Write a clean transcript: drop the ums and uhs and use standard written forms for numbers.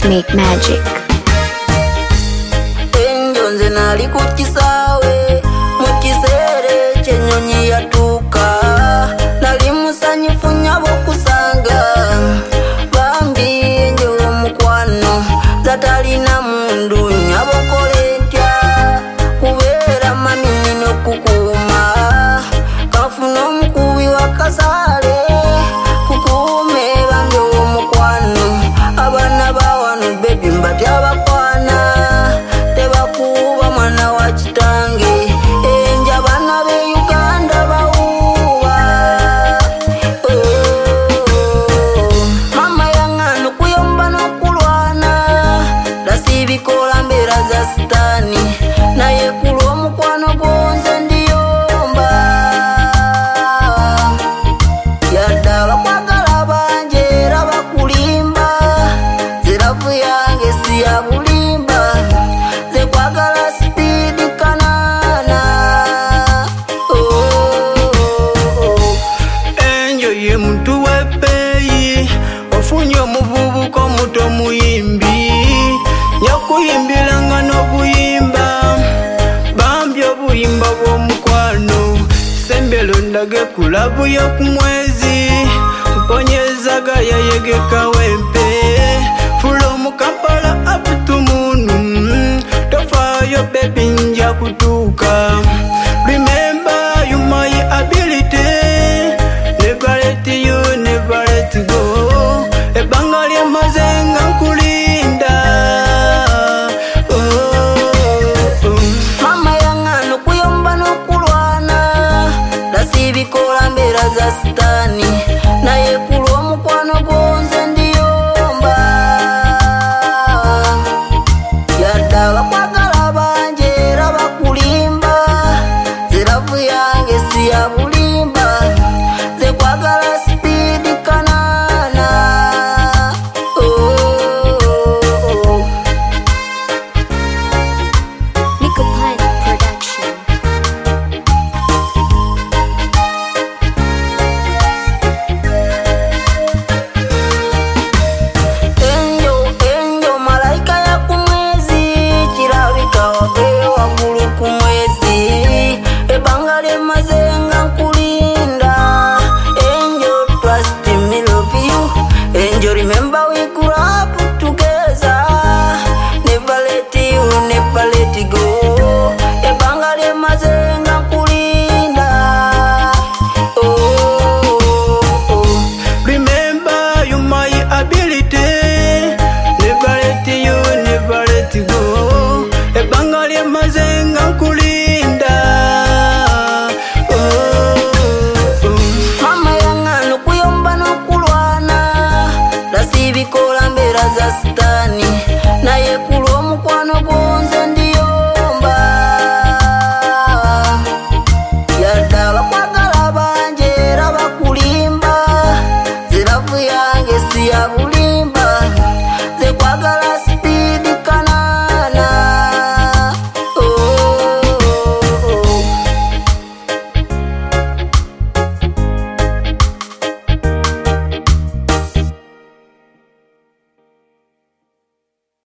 make magic. Enjo nze nali ku kisaawe mu kiseera ky'ennyonyi yatuuka, nali musanyufu nnyabo okusanga bambi enjo omukwano zatalina mundu nnyabo okole ntya kubeera mami nina okukuuma kafuna omukubi wa kasaale kukuume bambi omukwano abaana bawano bebi mbatya bakwana tebakuuba mwana wa kitange enja baana be Uganda bawuuba mama yaŋŋana okuyomba n'okulwana lasiibikola mbeera za sitaani naye ku lw'omukwano gw'onze ndiyomba yadde abakwagala bangi era bakulimba ziravu yange si ya bulimba ze kwagala sipiidi kanaana Enjo ye muntu w'ebbeeyi ofunye omuvubuka omuto muyimbi yakuyimbiranga n'obuyimba bambi obuyimba bw'omukwano sembero ndage kulabu y'oku mwezi mponyezaga yayegeka wempe from Kampala up to Munu tofaayo bebi nja kutuuka